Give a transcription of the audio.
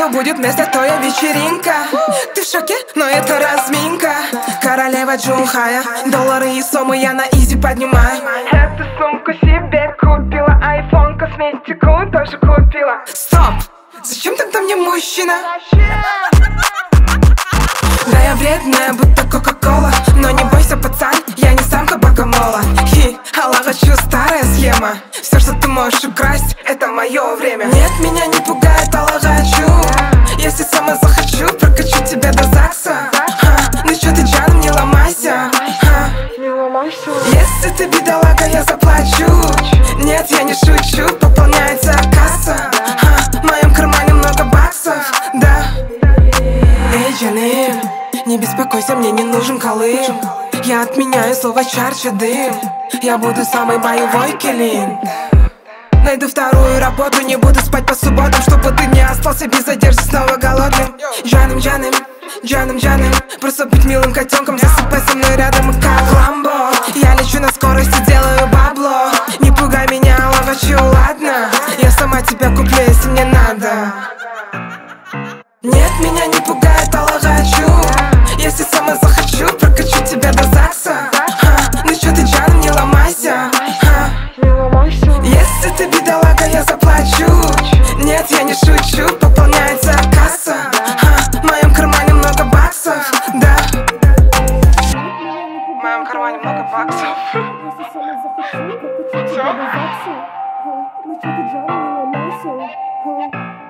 будет вместо той вечеринка. Ты в шоке, но это разминка. Королева Джунхая, доллары и сомы я на изи поднимаю. Эту сумку себе купила, айфон, косметику тоже купила. Стоп! Зачем тогда мне мужчина? Да я вредная, будто кока-кола. Но не бойся, пацан, я не самка богомола. Хи, хочу старая схема. Все, что ты можешь украсть, это мое время. Нет, меня не пугает, хочу. Если сама захочу, прокачу тебя до ЗАГСа. Ну чё ты, Джан, не ломайся. Если ты бедолага, я заплачу. Нет, я не шучу, пополняется касса. В моем кармане много баксов, да. Эй, Джаним, не беспокойся, мне не нужен колым. Я отменяю слово чарча дым. Я буду самый боевой киллинг. Найду вторую работу, не буду спать по субботам, чтобы ты не остался без одежды снова голодным. Джаном, просто быть милым котенком, засыпай со мной рядом, как Ламбо. Я лечу на скорости, делаю бабло. Не пугай меня, ловачу, ладно? Я сама тебя куплю, если мне надо. Нет, меня не пугает, хочу. Если сама захочу, прокачу тебя до ЗАГСа. Ну чё ты, Джан, не ломайся. Если ты бедолага, я заплачу. Нет, я не шучу, пополняется касса. В моем кармане много баксов, да. В моем кармане много баксов. Все?